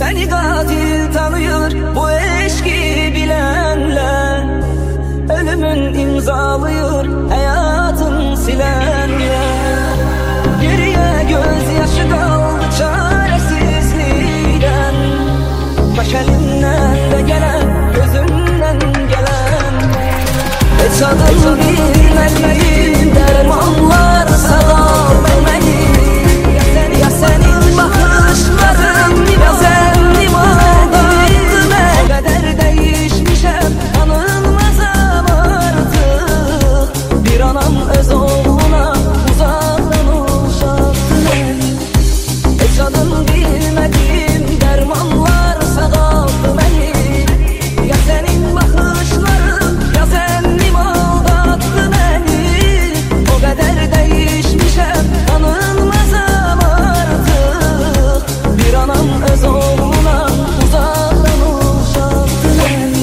Seni katil tanıyor bu eşki bilenler, ölümün imzalıyor hayatın silenler. Geriye gözyaşı kaldı çaresizliğden, baş elinden de gelen, gözünden gelen. Tadını bilmediğim dermanlar sağlameli. Ya senin bakışların ya zennim aldattı beni. O kadar değişmişem tanınmazam artık. Bir anam öz oğluna uzaktan uşaktı beni. Tadını bilmediğim dermanlar sağlamdı beni. Ya senin bakışların ya zennim aldattı beni. O kadar değişmişem tanınmazam artık. Bir anam öz oğluna uzaktan uşaktı beni.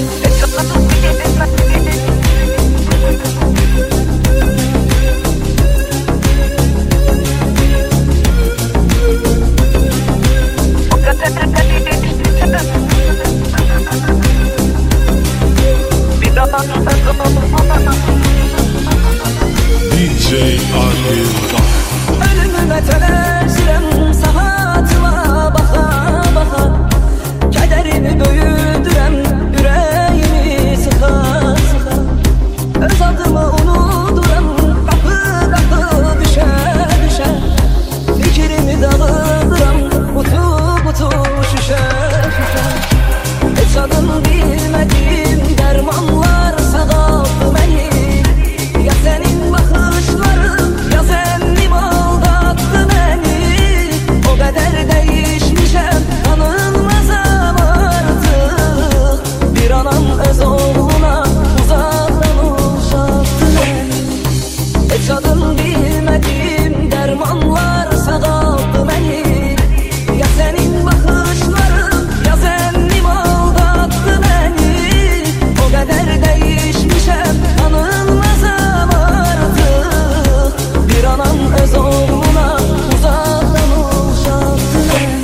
DJ Akil. Ölümüme tenezzülüm sahatıma baka baka. Kederimi büyüdürem, yüreğimi sıka sıka. Öz adımı unuduram, kapı kapı düşe düşe. Fikrimi dağıdıram, butu butu şüşe şüşe. Hiç adını bilmediğim dermanlar sağaldı beni. Ya senin bakışların ya zennim aldattı beni. O kadar değişmişem tanınmazam artık. Bir anam öz oğluna uzaktan uşaktı beni. Hiç adını bilmediğim dermanlar sağaldı beni. Ya senin bakışların ya zennim aldattı beni. O kadar değişmişem tanınmazam artık. Bir anam öz oğluna uzaktan uşaktı beni.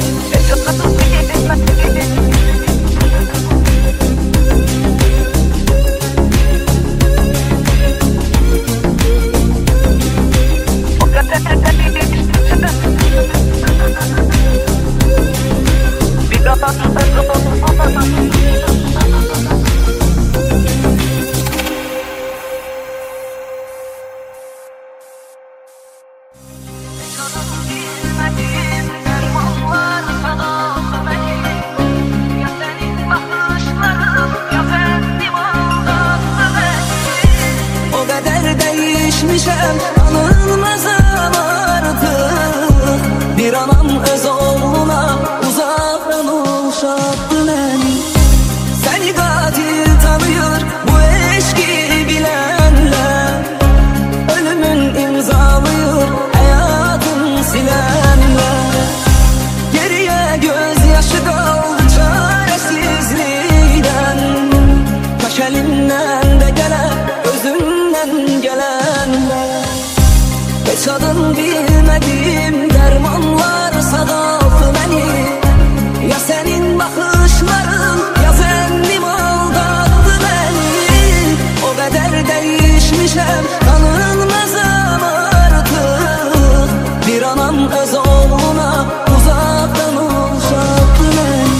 O kadar değişmişem tanınmazam artık. Bir anam öz oğluna uzaktan uşaktı beni. Seni katil tanıyor bu eşki bilenler, ölümün imzalıyor hayatın silenler. Geriye gözyaşı kaldı çaresizliğden, taş elinden de gelen, gözünden gelenler. Hiç adın bilmediğim dermanlar sağaldı beni. Ya senin bakışların ya zennim aldattı beni. O kadar değişmişem tanınmazam artık. Bir anam öz oğluna uzaktan uşaktı beni.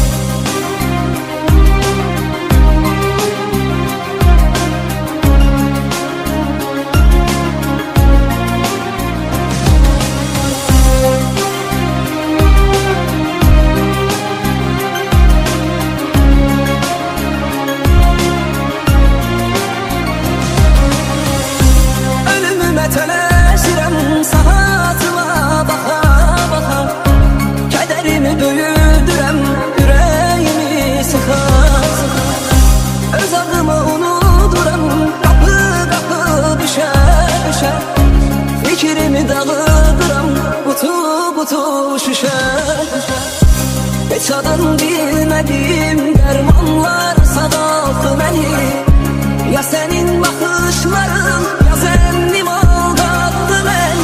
Ölümüme tenezzülüm sahatıma baka baka. Kederimi büyüdürem, yüreğimi sıka sıka. Öz adımı unuduram, kapı kapı düşe düşe. Fikrimi dağıdıram, butu butu şüşe şüşe. Hiç adın bilmediğim dermanlar sağaldı beni. Ya senin bakışların ya zennim aldattı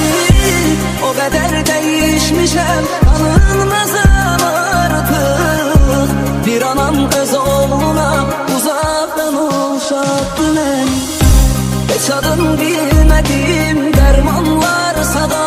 beni. O kadar değişmişem tanınmazam artık. Yaşadım bilmedim dermanlar sada